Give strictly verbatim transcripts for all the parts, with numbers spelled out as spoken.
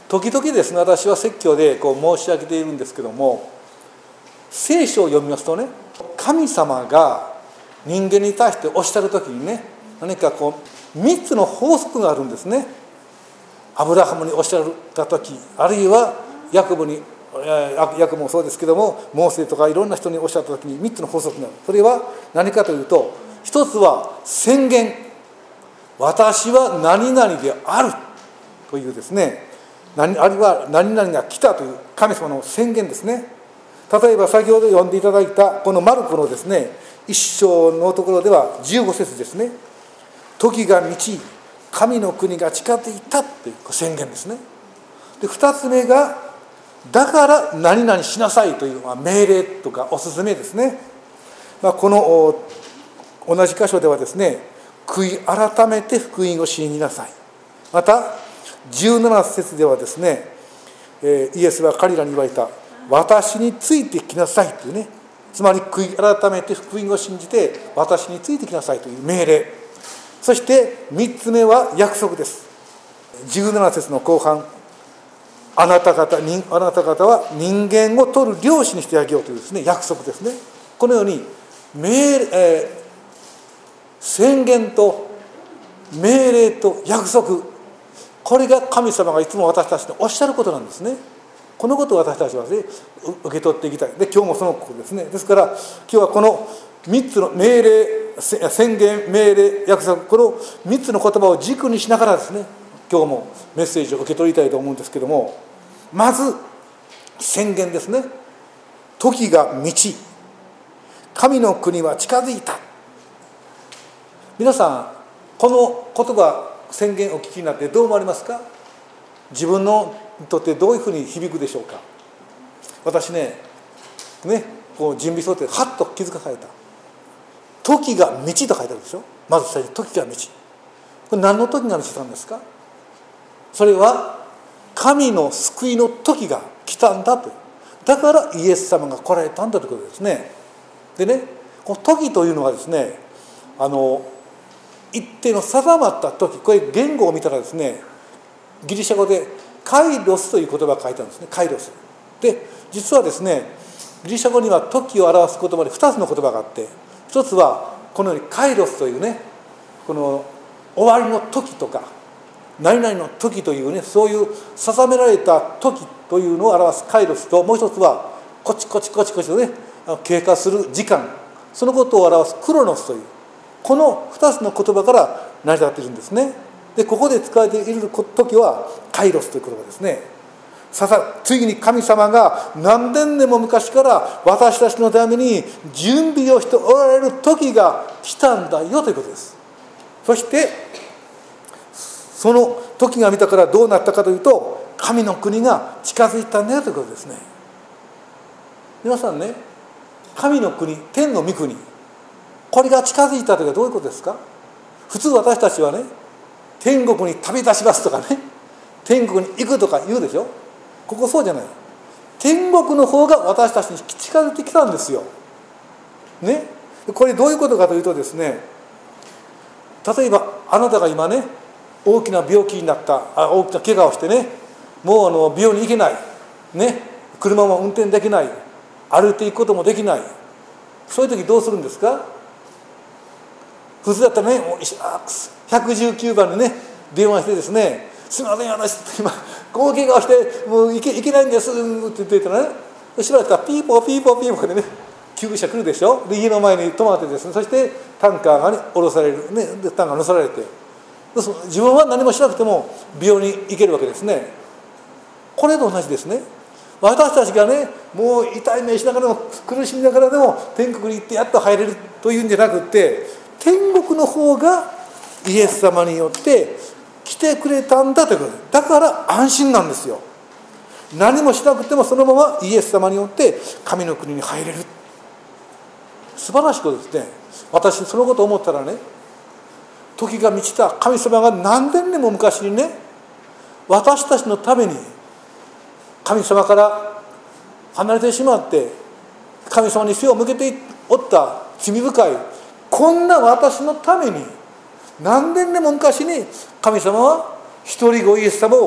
時々ですね、私は説教でこう申し上げているんですけども、聖書を読みますとね、神様が人間に対しておっしゃるときにね、何かこうみっつの法則があるんですね。アブラハムにおっしゃったとき、あるいはヤコブに、ヤコブもそうですけども、モーセとかいろんな人におっしゃったときにみっつの法則がある。それは何かというと、一つは宣言、私は何々であるというですね、あるいは何々が来たという神様の宣言ですね。例えば先ほど読んでいただいたこのマルコのですね、一章のところではじゅうご節ですね。時が満ち、神の国が近づいたという宣言ですね。で、二つ目が、だから何々しなさいという命令とかおすすめですね。まあ、この同じ箇所ではですね、悔い改めて福音を信じなさい。またじゅうなな節ではですね、イエスは彼らに言われた、私についてきなさいというね、つまり悔い改めて福音を信じて私についてきなさいという命令。そしてみっつめは約束です。じゅうなな節の後半、あなた方あなた方は人間を取る漁師にしてあげようというですね、約束ですね。このように命令、えー、宣言と命令と約束、これが神様がいつも私たちにおっしゃることなんですね。このことを私たちは、ね、受け取っていきたい。で、今日もそのことですね。ですから今日はこのみっつの命令、宣言、命令、約束、このみっつの言葉を軸にしながらですね、今日もメッセージを受け取りたいと思うんですけども、まず宣言ですね。時が満ち、神の国は近づいた。皆さん、この言葉、宣言をお聞きになってどう思われますか？自分のにとってどういうふうに響くでしょうか？私ね、ね、こう準備想定ではっと気づかされた。時が満ちと書いてあるでしょ。まず最初、時が満ち。これ何の時が満ちたんですか？それは神の救いの時が来たんだと。だからイエス様が来られたんだということですね。でね、この時というのはですね、あの一定の定まった時、これ言語を見たらですね、ギリシャ語でカイロスという言葉が書いてあるんですね。カイロスで、実はですね、ギリシャ語には時を表す言葉でふたつの言葉があって、一つはこのようにカイロスというね、この終わりの時とか何々の時というね、そういう定められた時というのを表すカイロスと、もう一つはコチコチコチコチとね、経過する時間、そのことを表すクロノスという、このふたつの言葉から成り立っているんですね。で、ここで使われている時はカイロスという言葉ですね。ささ次に神様が何千年も昔から私たちのために準備をしておられる時が来たんだよということです。そしてその時が見たからどうなったかというと、神の国が近づいたんだよということですね。皆さんね、神の国、天の御国、これが近づいたというのはどういうことですか？普通私たちはね、天国に旅立ちますとかね、天国に行くとか言うでしょ。ここそうじゃない。天国の方が私たちに近づいてきたんですよ。ね。これどういうことかというとですね、例えばあなたが今ね、大きな病気になった、あ大きな怪我をしてね、もうあの病院に行けない、ね、車も運転できない、歩いていくこともできない、そういう時どうするんですか？普通だったらね、もうひゃくじゅうきゅうばんにね電話してですね、すみません、私今大怪我をしてもう行け、行けないんですって言ってたらね、しばらくしたらピーポーピーポーピーポーでね、救急車来るでしょ。で、家の前に止まってですね、そしてタンカーがね降ろされる、ね、でタンカーが乗せられて、自分は何もしなくても病院に行けるわけですね。これと同じですね。私たちがね、もう痛い目しながらも苦しみながらでも天国に行ってやっと入れるというんじゃなくて、天国の方がイエス様によって来てくれたんだということです。だから安心なんですよ。何もしなくてもそのままイエス様によって神の国に入れる。素晴らしいことですね。私そのことを思ったらね、時が満ちた神様が何千年も昔にね、私たちのために神様から離れてしまって神様に背を向けておった罪深いこんな私のために何千年も昔に神様は一人子イエス様を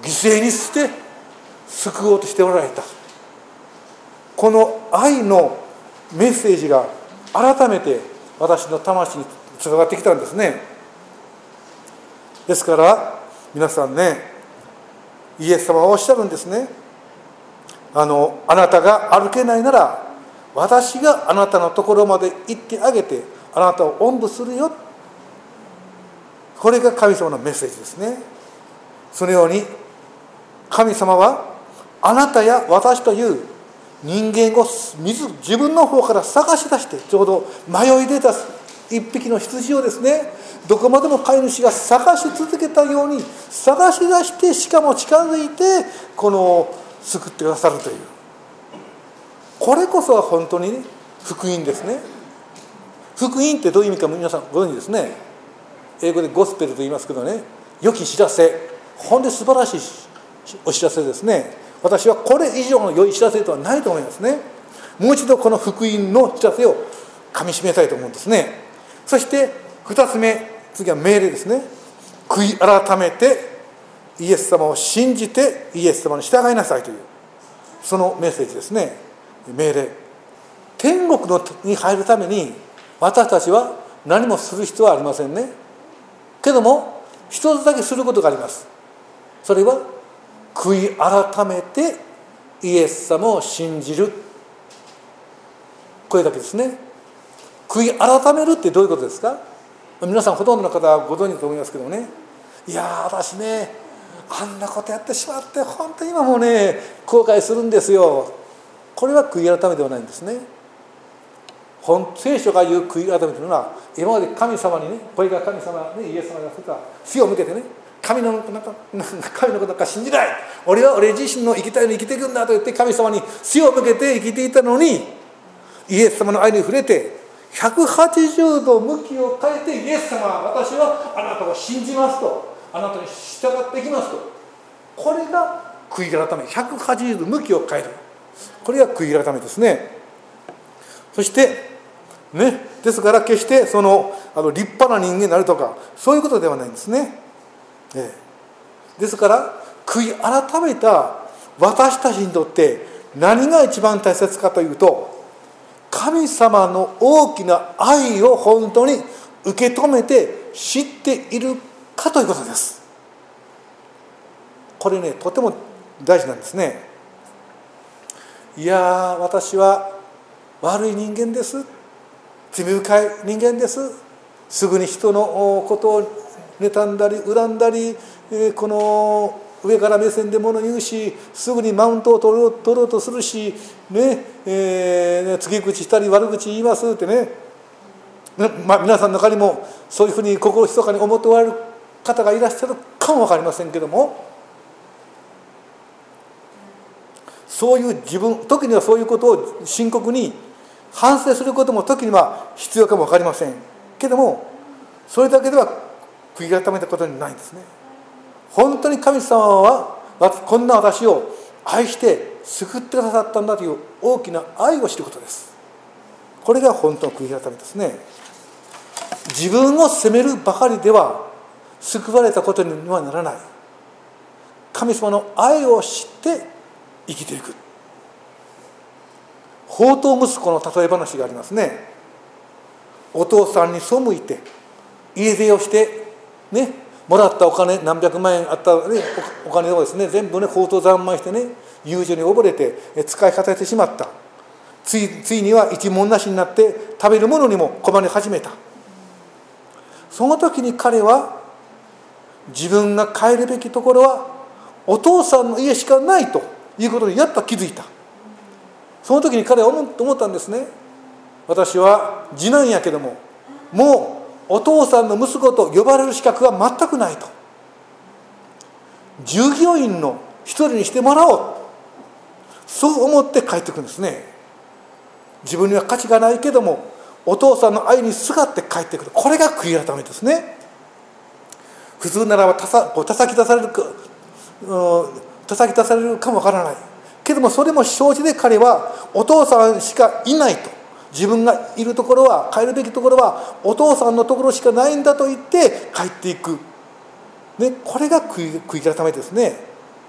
犠牲にして救おうとしておられた。この愛のメッセージが改めて私の魂に伝わってきたんですね。ですから皆さんね、イエス様はおっしゃるんですね。あのあなたが歩けないなら私があなたのところまで行ってあげてあなたをおんぶするよ。これが神様のメッセージですね。そのように神様はあなたや私という人間を自分の方から探し出して、ちょうど迷い出た一匹の羊をですね、どこまでも飼い主が探し続けたように探し出して、しかも近づいてこの救ってくださるという、これこそは本当に福音ですね。福音ってどういう意味か皆さんご存知ですね。英語でゴスペルと言いますけどね、良き知らせ、本当に素晴らしいお知らせですね。私はこれ以上の良い知らせとはないと思いますね。もう一度この福音の知らせをかみしめたいと思うんですね。そして二つ目、次は命令ですね。悔い改めてイエス様を信じてイエス様に従いなさいという、そのメッセージですね。命令。天国のに入るために私たちは何もする必要はありませんね。けども一つだけすることがあります。それは悔い改めてイエス様を信じる、これだけですね。悔い改めるってどういうことですか。皆さんほとんどの方はご存知だと思いますけどね、いや私ねあんなことやってしまって本当に今もね後悔するんですよ。これは悔い改めではないんですね。本聖書が言う悔い改めというのは、今まで神様にね、これが神様ね、イエス様が言った死を向けてね、神のなんか神のことなんか信じない、俺は俺自身の生きたいのに生きていくんだと言って神様に死を向けて生きていたのに、イエス様の愛に触れてひゃくはちじゅうど向きを変えて、イエス様は私はあなたを信じますと、あなたに従っていきますと、これが悔い改め、ひゃくはちじゅうど向きを変える、これが悔い改めですね。そしてね、ですから決してそのあの立派な人間になるとかそういうことではないんですね。ええ、ですから悔い改めた私たちにとって何が一番大切かというと、神様の大きな愛を本当に受け止めて知っているかということです。これね、とても大事なんですね。いや私は悪い人間です、罪深い人間です、すぐに人のことを妬んだり恨んだり、この上から目線で物言うし、すぐにマウントを取ろう、取ろうとするし、ねえー、告げ口したり悪口言いますってね、まあ、皆さんの中にもそういうふうに心ひそかに思っておられる方がいらっしゃるかも分かりませんけども、そういう自分、時にはそういうことを深刻に反省することも時には必要かも分かりませんけども、それだけでは悔い改めたことにないんですね。本当に神様はこんな私を愛して救ってくださったんだという大きな愛を知ることです。これが本当の悔い改めですね。自分を責めるばかりでは救われたことにはならない。神様の愛を知って生きていく。放蕩息子の例え話がありますね。お父さんに背いて家出をしてね、もらったお金何百万円あった、ね、お金をですね全部ね放蕩三昧してね、遊女に溺れて使い果たしてしまった。ついついには一文なしになって食べるものにも困り始めた。その時に彼は自分が帰るべきところはお父さんの家しかないということにやっと気づいた。その時に彼は思ったんですね。私は次男やけどももうお父さんの息子と呼ばれる資格は全くないと、従業員の一人にしてもらおう、そう思って帰ってくるんですね。自分には価値がないけどもお父さんの愛にすがって帰ってくる。これが悔い改めですね。普通ならばたさこう叩き出されるか、うん、叩き出されるかもわからないけども、それも承知で彼はお父さんしかいないと、自分がいるところは帰るべきところはお父さんのところしかないんだと言って帰っていく、ね、これが悔い、悔い改めですね。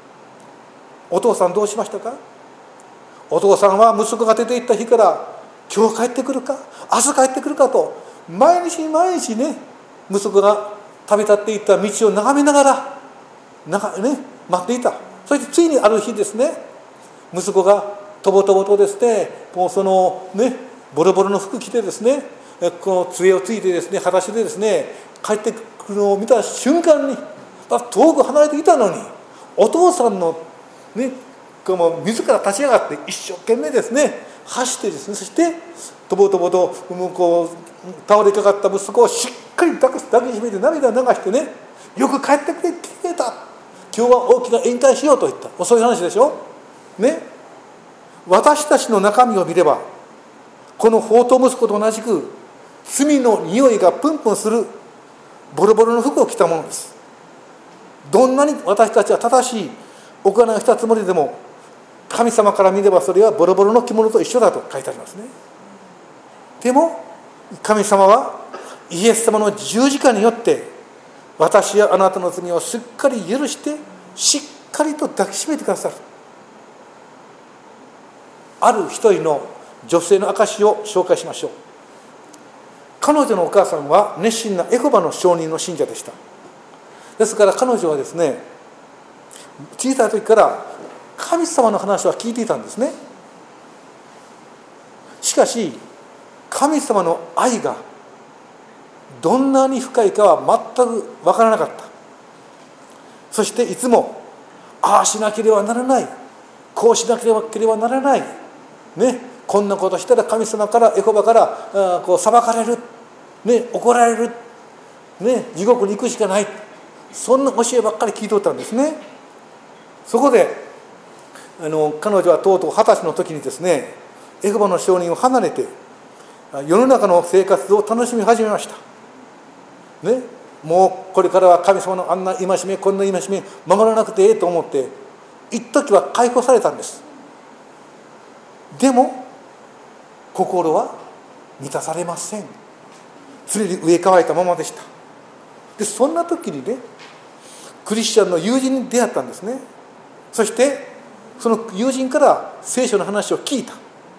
お父さんどうしましたか？お父さんは息子が出て行った日から今日帰ってくるか明日帰ってくるかと毎日毎日ね、息子が旅立っていった道を眺めながらなが、ね、待っていた。そしてついにある日ですね、息子がとぼとぼとですね、もうそのねボロボロの服着てですね、この杖をついてですね、裸足でですね帰ってくるのを見た瞬間に、遠く離れていたのにお父さんのね、もう自ら立ち上がって一生懸命ですね走ってですね、そしてとぼとぼともうこう倒れかかった息子をしっかり抱きしめて涙を流してね、よく帰ってくれてくれた、今日は大きな宴会しようと言った。そういう話でしょね。私たちの中身を見れば、この放蕩息子と同じく罪の匂いがプンプンするボロボロの服を着たものです。どんなに私たちは正しい行いをしたつもりでも、神様から見ればそれはボロボロの着物と一緒だと書いてありますね。でも神様はイエス様の十字架によって私やあなたの罪をすっかり許してしっかりと抱きしめてくださる。ある一人の女性の証を紹介しましょう。彼女のお母さんは熱心なエホバの証人の信者でした。ですから彼女はですね、小さい時から神様の話は聞いていたんですね。しかし神様の愛がどんなに深いかは全く分からなかった。そしていつもああしなければならない、こうしなければならない、ね、こんなことしたら神様からエホバからあこう裁かれる、ね、怒られる、ね、地獄に行くしかない、そんな教えばっかり聞いておったんですね。そこであの彼女はとうとう二十歳の時にですね、エホバの証人を離れて世の中の生活を楽しみ始めました、ね、もうこれからは神様のあんな戒めこんな戒め守らなくてええと思って一時は解放されたんです。でも心は満たされません。常に植え替えたままでした。でそんな時にね、クリスチャンの友人に出会ったんですね。そしてその友人から聖書の話を聞いた。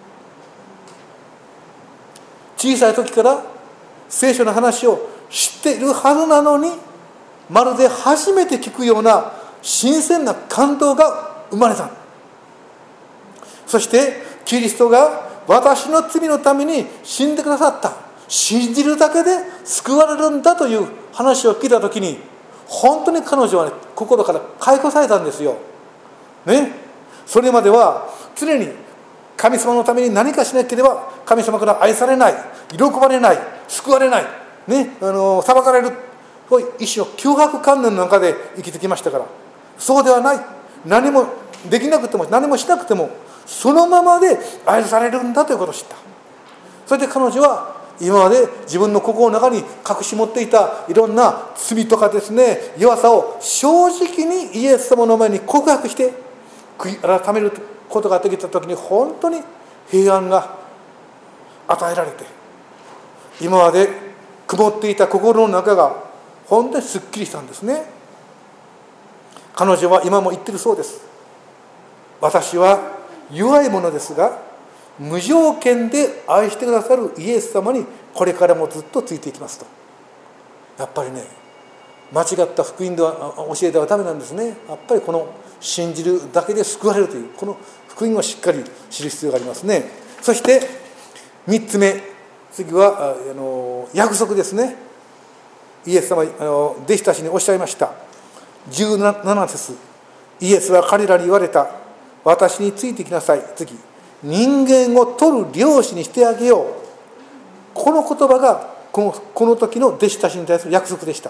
小さい時から聖書の話を知っているはずなのに、まるで初めて聞くような新鮮な感動が生まれた。そしてキリストが私の罪のために死んでくださった、信じるだけで救われるんだという話を聞いた時に、本当に彼女は、ね、心から解放されたんですよ、ね、それまでは常に神様のために何かしなければ神様から愛されない、喜ばれない、救われない、ね、あの裁かれる、一種の脅迫観念の中で生きてきましたから、そうではない、何もできなくても何もしなくてもそのままで愛されるんだということを知った。それで彼女は今まで自分の心の中に隠し持っていたいろんな罪とかですね、弱さを正直にイエス様の前に告白して悔い改めることができた時に、本当に平安が与えられて、今まで曇っていた心の中が本当にすっきりしたんですね。彼女は今も言ってるそうです。私は弱いものですが無条件で愛してくださるイエス様にこれからもずっとついていきますと。やっぱりね、間違った福音では教えてはダメなんですね。やっぱりこの信じるだけで救われるというこの福音をしっかり知る必要がありますね。そしてみっつめ、次はあの約束ですね。イエス様あの弟子たちにおっしゃいました。じゅうなな節、イエスは彼らに言われた。私についてきなさい。次、人間を取る漁師にしてあげよう。この言葉がこの、この時の弟子たちに対する約束でした。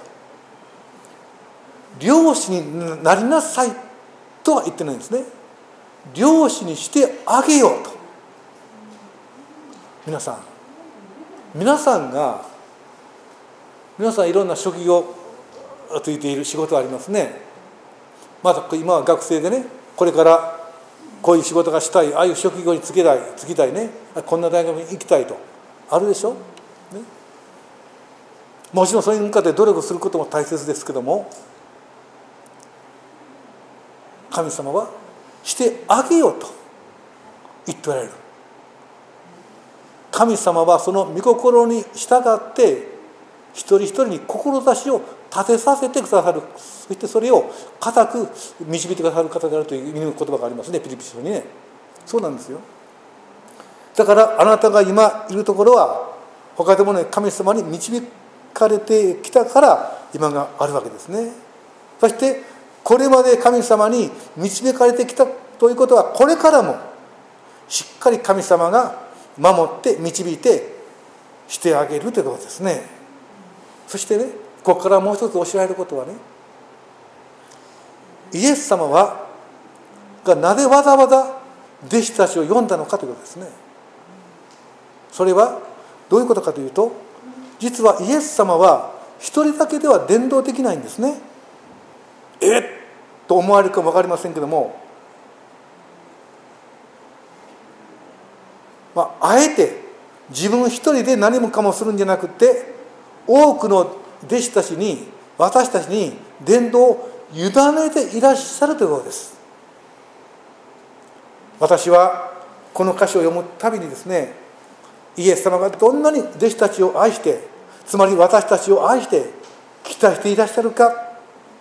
漁師になりなさいとは言ってないんですね。漁師にしてあげようと。皆さん皆さんが皆さんいろんな職業がついている仕事がありますね。また今は学生でね、これからこういう仕事がしたい、ああいう職業に就きたい、就きたいね、こんな大学に行きたいとあるでしょ、ね、もちろんそういう向かって努力することも大切ですけども、神様はしてあげようと言っておられる。神様はその御心に従って一人一人に志を立てさせてくださる。そしてそれを固く導いてくださる方であるという言葉がありますね、ピリピ書にね。そうなんですよ。だからあなたが今いるところは他でもない神様に導かれてきたから今があるわけですね。そしてこれまで神様に導かれてきたということは、これからもしっかり神様が守って導いてしてあげるということですね。そしてね、ここからもう一つ教えられることはね、イエス様はがなぜわざわざ弟子たちを呼んだのかということですね。それはどういうことかというと、実はイエス様は一人だけでは伝道できないんですね。えっと思われるかも分かりませんけども、まあ、あえて自分一人で何もかもするんじゃなくて、多くの弟子たちに、私たちに伝道を委ねていらっしゃるということです。私はこの歌詞を読むたびにですね、イエス様がどんなに弟子たちを愛して、つまり私たちを愛して期待していらっしゃるか、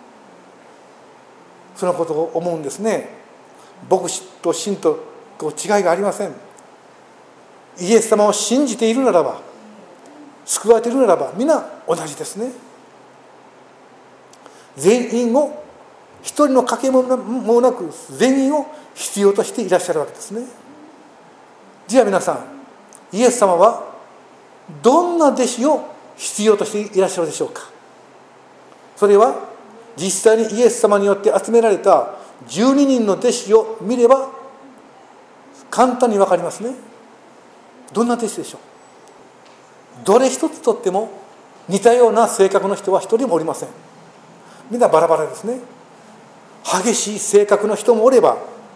そのことを思うんですね。牧師と信と違いがありません。イエス様を信じているならば、救われているならば皆同じですね。全員を、一人の掛けもなく全員を必要としていらっしゃるわけですね。じゃあ皆さん、イエス様はどんな弟子を必要としていらっしゃるでしょうか。それは実際にイエス様によって集められたじゅうににんの弟子を見れば簡単に分かりますね。どんな弟子でしょう。どれ一つとっても似たような性格の人は一人もおりません。みんなバラバラですね。激しい性格の人もおれば、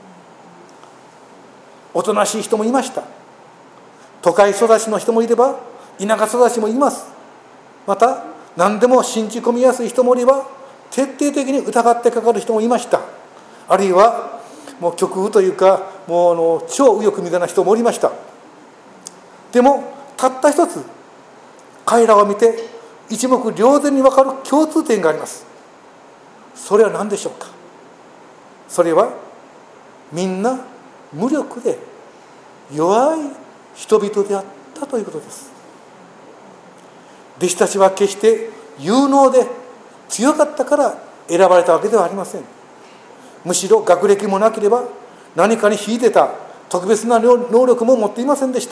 おとなしい人もいました。都会育ちの人もいれば、田舎育ちもいます。また何でも信じ込みやすい人もいれば、徹底的に疑ってかかる人もいました。あるいはもう極右というか、もうあの超右翼みたいな人もおりました。でもたった一つ、彼らを見て一目瞭然に分かる共通点があります。それは何でしょうか。それはみんな無力で弱い人々であったということです。弟子たちは決して有能で強かったから選ばれたわけではありません。むしろ学歴もなければ何かに秀でた特別な能力も持っていませんでした。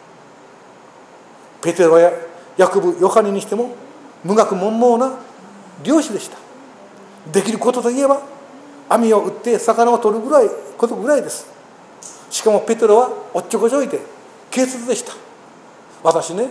ペテロやヤコブ、ヨハネにしても無学問盲な漁師でした。できることといえば網を打って魚を取るぐらいことぐらいです。しかもペテロはおっちょこちょいで軽率でした。私ね、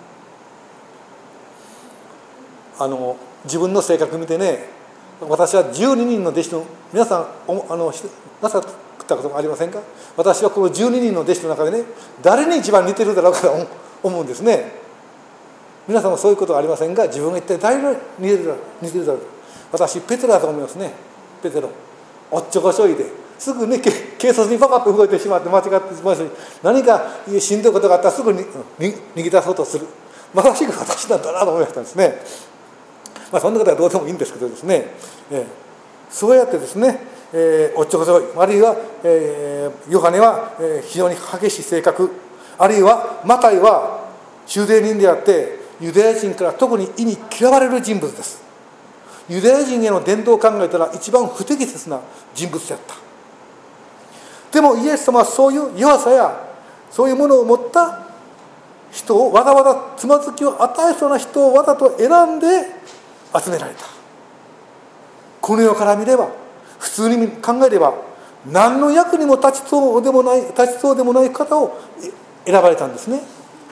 あの自分の性格見てね、私はじゅうににんの弟子の皆さんあのなさったことがありませんか。私はこのじゅうににんの弟子の中でね、誰に一番似てるだろうかと思うんですね。皆さんもそういうことがありませんが、自分が一体誰に似てるだろう似てるだろう。私ペテロだと思いますね。ペテロおっちょこちょいですぐね、警察にパカッと動いてしまって間違ってしまうし、何かしんどいことがあったらすぐに逃げ出そうとする、まさしく私なんだなと思いましたんですね。まあそんなことはどうでもいいんですけどですね、えー、そうやってですね、えー、おっちょこちょい、あるいは、えー、ヨハネは、えー、非常に激しい性格、あるいはマタイは修税人であってユダヤ人から特に忌み嫌われる人物です。ユダヤ人への伝道を考えたら一番不適切な人物であった。でもイエス様はそういう弱さやそういうものを持った人を、わざわざつまずきを与えそうな人をわざと選んで集められた。この世から見れば、普通に考えれば何の役にも立ちそうでもない立ちそうでもない方を選ばれたんですね。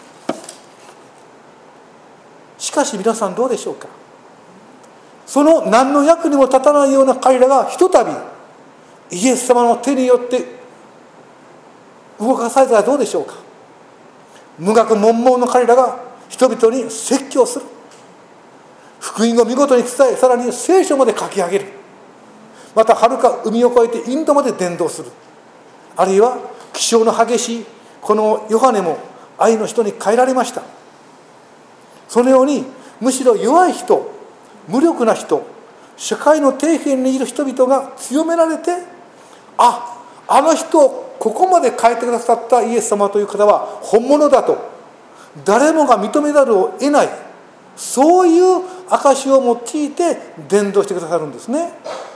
しかし皆さんどうでしょうか。その何の役にも立たないような彼らがひとたびイエス様の手によって動かされたらどうでしょうか。無学問盲の彼らが人々に説教する、福音を見事に伝え、さらに聖書まで書き上げる、 またはるか海を越えてインドまで伝道する。あるいは気性の激しいこのヨハネも愛の人に変えられました。そのようにむしろ弱い人、無力な人、社会の底辺にいる人々が強められて、あ、あの人をここまで変えてくださったイエス様という方は本物だと誰もが認めざるを得ない、そういう証を用いて伝道してくださるんですね。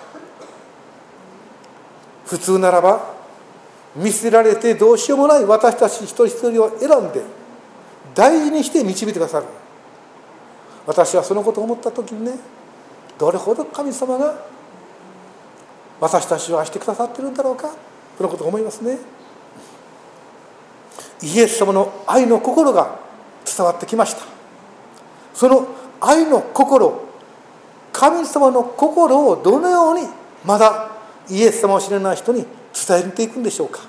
普通ならば見捨てられてどうしようもない私たち一人一人を選んで大事にして導いてくださる。私はそのことを思った時にね、どれほど神様が私たちを愛してくださっているんだろうか、そのことを思いますね。イエス様の愛の心が伝わってきました。その愛の心、神様の心をどのようにまだイエス様を知らない人に伝えていくんでしょうか。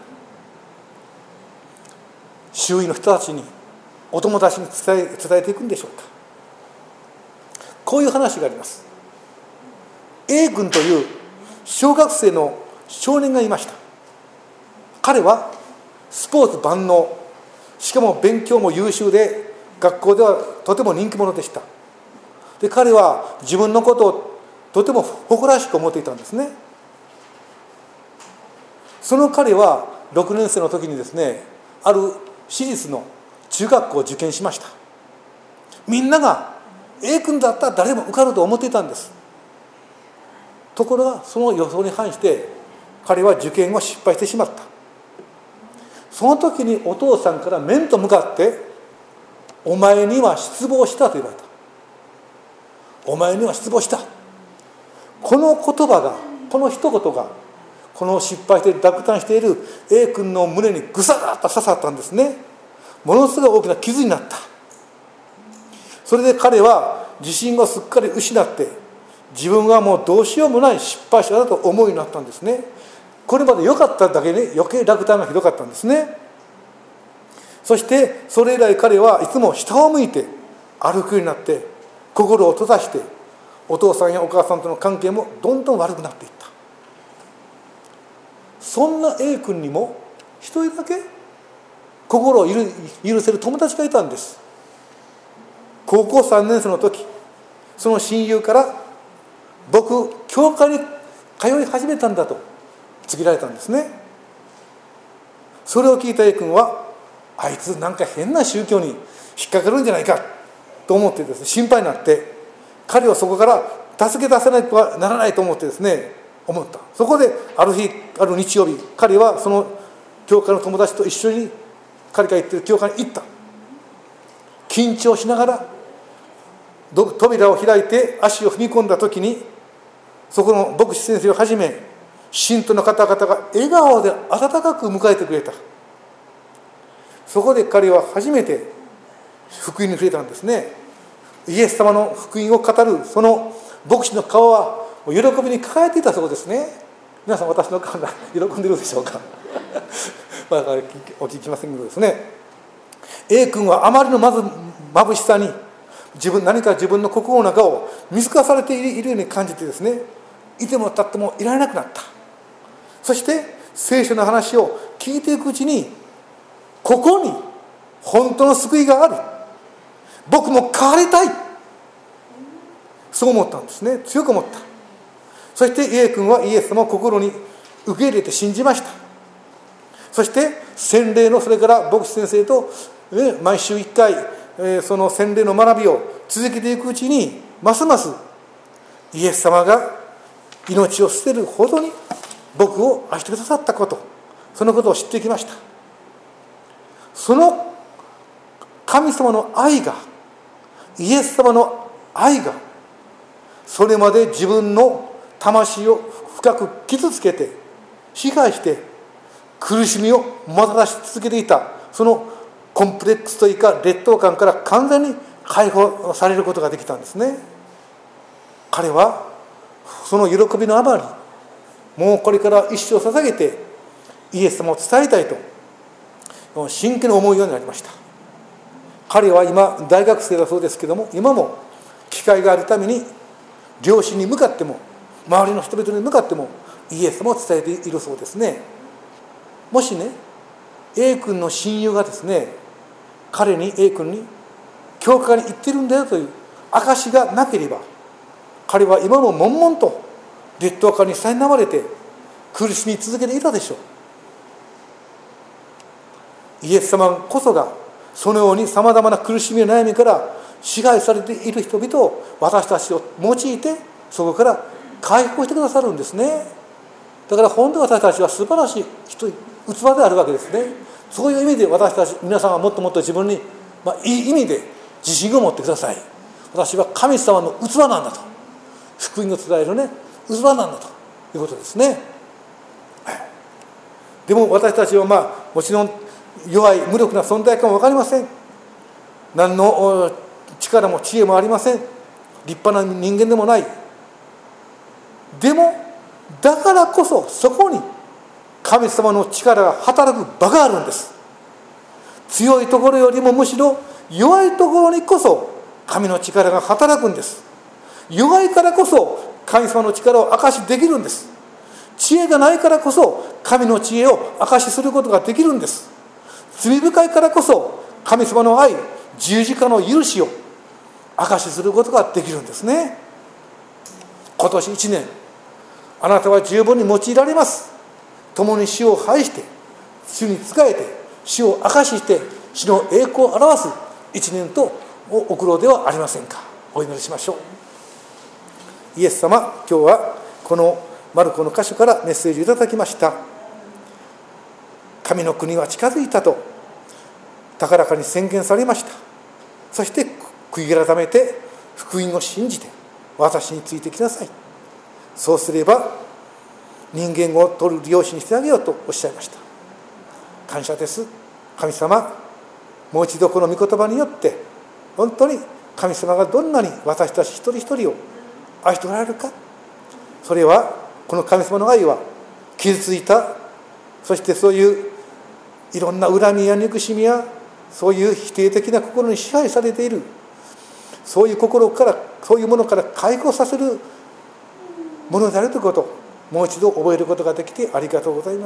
周囲の人たちに、お友達に伝え、伝えていくんでしょうか。こういう話があります。 A 君という小学生の少年がいました。彼はスポーツ万能、しかも勉強も優秀で学校ではとても人気者でした。で、彼は自分のことをとても誇らしく思っていたんですね。その彼はろくねん生の時にですね、ある私立の中学校を受験しました。みんなが A 君だったら誰も受かると思っていたんです。ところがその予想に反して彼は受験を失敗してしまった。その時にお父さんから面と向かって「お前には失望した」と言われた。お前には失望した。この言葉が、この一言がこの失敗して落胆している A 君の胸にぐさっと刺さったんですね。ものすごい大きな傷になった。それで彼は自信をすっかり失って、自分はもうどうしようもない失敗者だと思うようになったんですね。これまで良かっただけに余計落胆がひどかったんですね。そしてそれ以来彼はいつも下を向いて歩くようになって、心を閉ざしてお父さんやお母さんとの関係もどんどん悪くなっていった。そんな A 君にも一人だけ心を許せる友達がいたんです。高校さんねん生の時、その親友から「僕教会に通い始めたんだ」と告げられたんですね。それを聞いた A 君は、あいつなんか変な宗教に引っかかるんじゃないかと思ってですね、心配になって彼をそこから助け出さないとはならないと思ってですね、思った。そこである日、ある日曜日、彼はその教会の友達と一緒に彼が行っている教会に行った。緊張しながら扉を開いて足を踏み込んだ時に、そこの牧師先生をはじめ信徒の方々が笑顔で温かく迎えてくれた。そこで彼は初めて福音に触れたんですね。イエス様の福音を語るその牧師の顔は喜びに輝いていたそうですね。皆さん、私の顔が喜んでいるでしょうかまあお聞きしませんけどですね、 A 君はあまりのまず眩しさに自分何か自分の心の中を見透かされているように感じてですね、いても立ってもいられなくなった。そして聖書の話を聞いていくうちに、ここに本当の救いがある、僕も変わりたい、そう思ったんですね。強く思った。そして A 君はイエス様を心に受け入れて信じました。そして洗礼の、それから牧師先生と毎週いっかいその洗礼の学びを続けていくうちに、ますますイエス様が命を捨てるほどに僕を愛してくださったこと、そのことを知ってきました。その神様の愛が、イエス様の愛が、それまで自分の魂を深く傷つけて支配して苦しみをもたらし続けていた、そのコンプレックスというか劣等感から完全に解放されることができたんですね。彼はその喜びのあまり、もうこれから一生捧げてイエス様を伝えたいと真剣に思うようになりました。彼は今大学生だそうですけども、今も機会があるために両親に向かっても周りの人々に向かってもイエス様を伝えているそうですね。もしね A 君の親友がですね、彼に A 君に教会に行ってるんだよという証がなければ、彼は今も悶々と劣等感に苛まれて苦しみ続けていたでしょう。イエス様こそがそのようにさまざまな苦しみや悩みから支配されている人々を私たちを用いてそこから解放してくださるんですね。だから本当に私たちは素晴らしい人器であるわけですね。そういう意味で私たち皆さんはもっともっと自分に、まあ、いい意味で自信を持ってください。私は神様の器なんだと、福音を伝えるね器なんだということですね。でも私たちはまあもちろん弱い無力な存在かも分かりません。何の力も知恵もありません。立派な人間でもない。でもだからこそそこに神様の力が働く場があるんです。強いところよりもむしろ弱いところにこそ神の力が働くんです。弱いからこそ神様の力を証しできるんです。知恵がないからこそ神の知恵を証しすることができるんです。罪深いからこそ神様の愛、十字架の許しを証しすることができるんですね。今年一年あなたは十分に用いられます。共に主を拝して主に仕えて主を証しして主の栄光を表す一年と送ろうではありませんか。お祈りしましょう。イエス様、今日はこのマルコの箇所からメッセージをいただきました。神の国は近づいたと高らかに宣言されました。そして悔い改めて福音を信じて私についてきなさい。そうすれば人間を取る漁師にしてあげようとおっしゃいました。感謝です。神様、もう一度この御言葉によって本当に神様がどんなに私たち一人一人を愛しておられるか、それはこの神様の愛は傷ついた、そしてそういういろんな恨みや憎しみやそういう否定的な心に支配されている、そういう心からそういうものから解放させるものであるということをもう一度覚えることができてありがとうございます。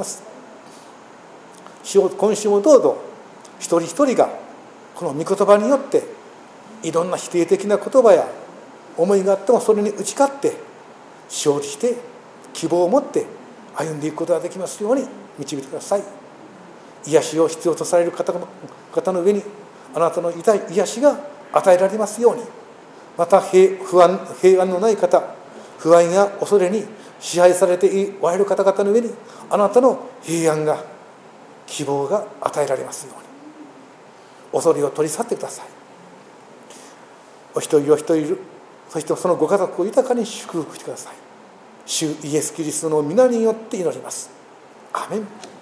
今週もどうぞ一人一人がこの御言葉によっていろんな否定的な言葉や思いがあってもそれに打ち勝って勝利して希望を持って歩んでいくことができますように導いてください。癒しを必要とされる方の、方の上にあなたの痛い癒しが与えられますように、また平不安平安のない方、不安や恐れに支配されておられる方々の上にあなたの平安が希望が与えられますように恐れを取り去ってください。お一人お一人、そしてそのご家族を豊かに祝福してください。主イエス・キリストの皆によって祈ります。アーメン。